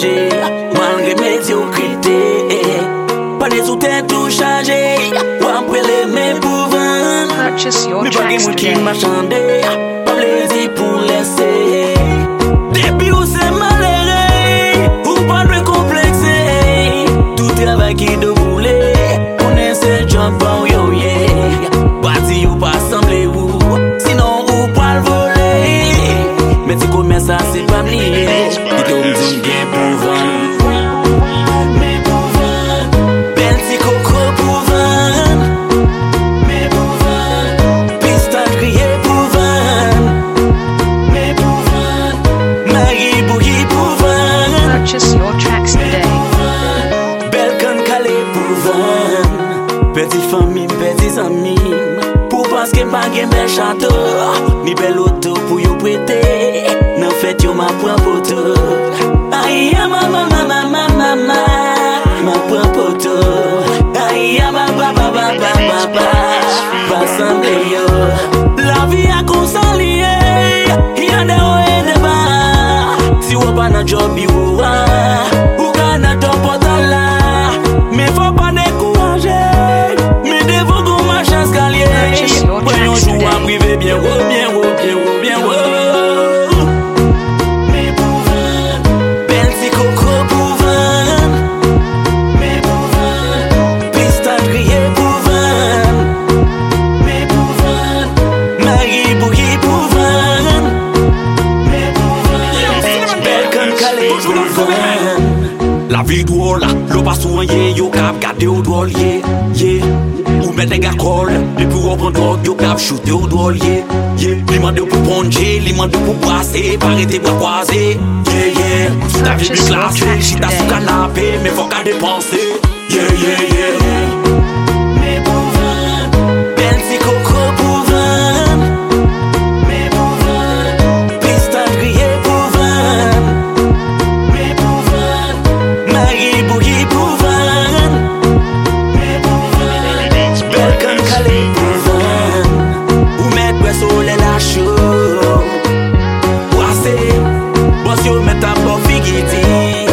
changer, malgré médiocrité. Pas des outils tout changer, ou après les mêmes pour vendre. Purchase your Mais pas tracks qui today. marchander, pas plaisir pour laisser. Depuis où c'est malheureux, ou pas de complexer. Tout travail qui de rouler, on est ce job pour yo yeah. Parti ou pas semblé ou, sinon ou pas le voler. Mais si comme ça c'est pas lié, il te dit bien pour vendre. Mais pour vendre, belle si coco pour vendre. Mais pour vendre, piste crier pour vendre. Mais pour vendre, Marie bouillie pour vendre. Purchase your tracks today. Belle can calé pour vendre. Petite famille, petits amis. Pour parce que pas de bel château, ni belle auto pour y prêter. Non fait yo ma propre photo. Aïe mama mama mama mama, ma propre photo. Aïe ma papa papa papa, va sembler yo. La vie a consolié, y a des hauts et des bas. Si on pas dans job yo, ou gana ton portal là, mais faut pas décourager. Mais devant qu'on marche en escalier, voyons jouer à privé bien haut, bien haut, bien haut, bien haut. Mais pour vendre, belle si coco pour vendre. Mais pour vendre, piste à crier pour vendre. Mais pour vendre, Marie bouillie pour vendre. Mais pour vendre, belle can calé pour vendre. La vie drôle, le pas soigné, yo cap gardé au drôle, yeah. Ou mettre des gars colle, et pour reprendre drogue, yo cap shooter au drôle, yeah. L'imande pour plonger, l'imande pour brasser, parer tes bras croisés, yeah. La vie plus classée, chita sous canapé, mais faut qu'à dépenser, yeah. Mais pour vendre, belle si coco pour vendre. Mais pour vendre, piste à crier pour vendre. Mais pour vendre, Marie bouillie pour vendre. Mais pour vendre, belle can calé pour vendre. Ou mettre ouais soleil la chaud. Boissez, boss yo met ta bof figiti.